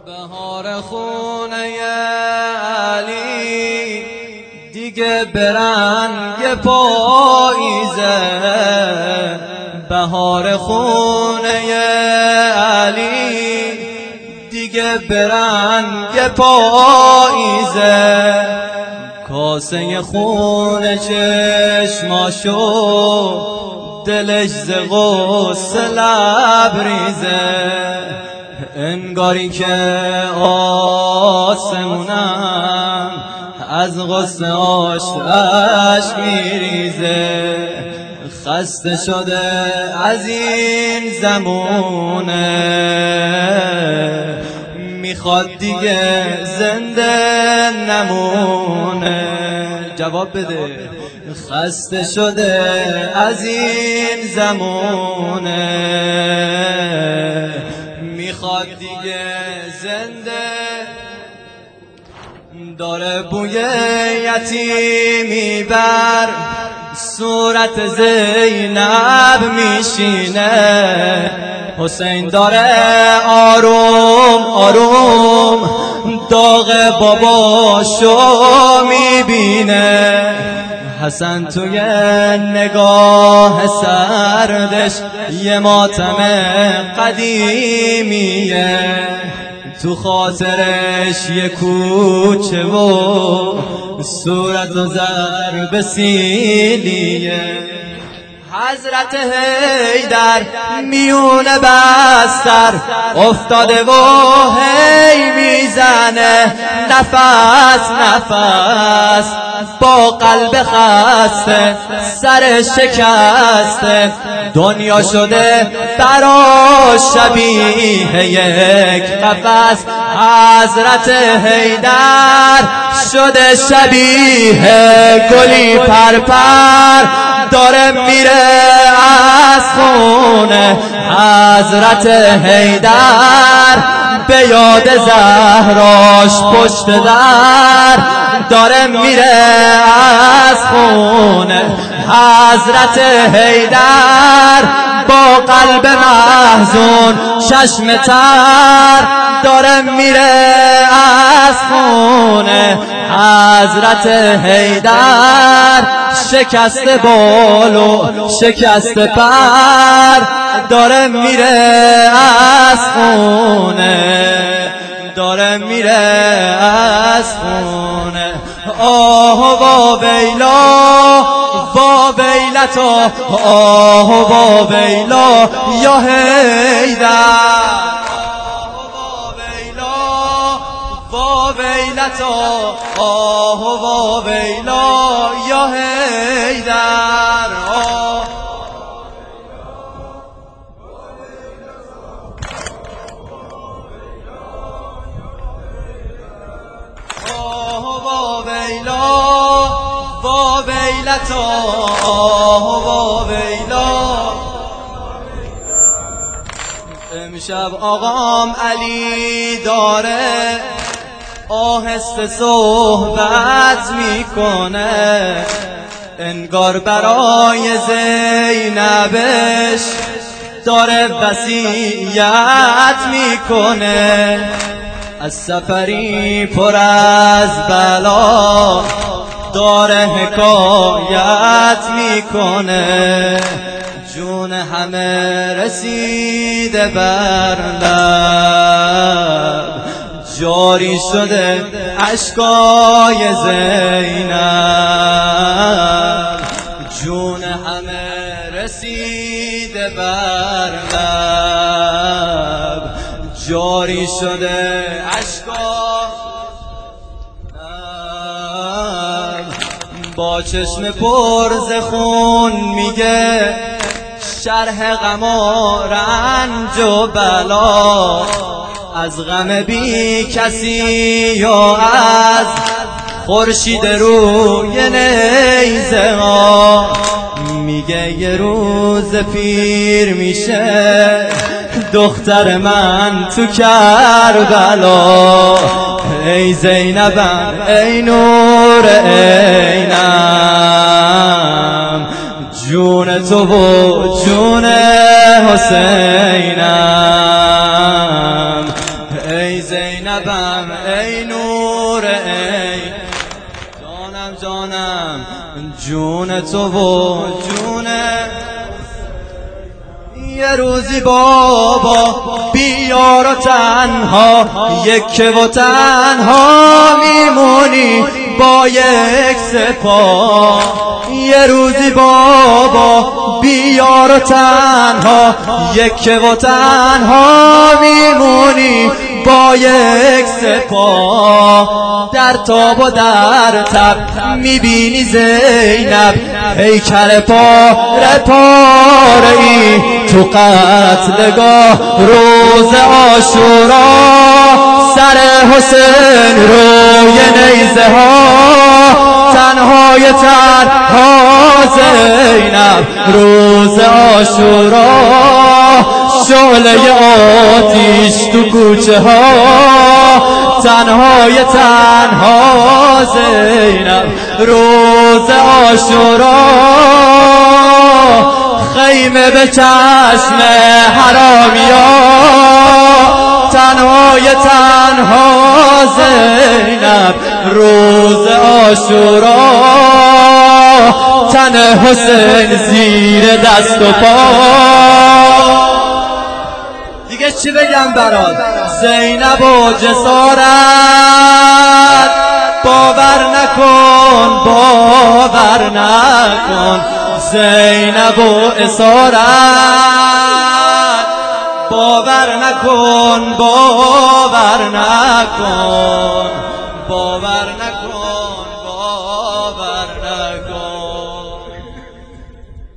بهار خونه علی دیگه برنگ پاییزه. بهار خونه علی دیگه برنگ پاییزه. کاسه خون چشماشو دلش ز غصه لبریزه. انگاری که آسمونم از غصه اشک میریزه. خسته شده از این زمونه میخواد دیگه زنده نمونه. جواب بده. خسته شده از این زمونه میخواد دیگه زنده. داره بوی یتیمی بر صورت زینب میشینه. حسین داره آروم آروم داغ باباشو میبینه. حسن توی نگاه سردش یه ماتم قدیمیه. تو خاطرش یه کوچه و صورت و ضرب سیلیه. حضرت حیدر میون بستر افتاده و هی میزنه نفس نفس با قلب خسته سر شکسته. دنیا شده براش شبیه یک قفس. حضرت حیدر شده شبیه گلی پرپر داره میره از خونه. حضرت حیدر به یاد زهراش پشت در داره میره از خونه. حضرت حیدر با قلب محزون چشم تر داره میره از خونه. حضرت حیدر شکست بال و شکست پر داره میره از خونه. داره میره از خونه. آه و ویلا و ویلتا آه و ویلا یا حیدر. و ویلتا آه و ویلا یا حیدر. آه و ویلا و ویلتا آه و ویلا. امشب آقام علی داره آهسته صحبت میکنه. انگار برای زینبش داره وصیت میکنه. از سفری پر از بلا داره حکایت میکنه. جون همه رسیده بر لب جاری شده اشکای زینب. جون همه رسیده بر لب جاری شده اشکای. با چشم پر ز خون میگه شرح غم و رنج و بلا. از غم بی کسی یا از خورشید روی نیزه ها. میگه یه روز پیر میشه دختر من تو کربلا. ای زینبم ای نور عینم جون تو و جون حسینم. ای زینبم ای نور ای جانم جون تو و جون یه روزی بابا بیار و تنها یک و تنها میمونی با یک سپاه یه روزی بابا بیار و تنها یک و تنها میمونی با یک سپاه در تاب و در تب میبینی زینب هیکل پاره پاره ای تو قتلگاه روز عاشورا سر حسین روی نیزه ها تنهای تنها زینب روز عاشورا شعله آتیش تو کوچه ها تنهای تنها زینب روز عاشورا خیمه به چشم حرامیا تنهای تنها زینب روز عاشورا تن حسین زیر دست و پا دیگه چی بگم برات زینب و جسارت باور نکن زینب و اسارت باور نکن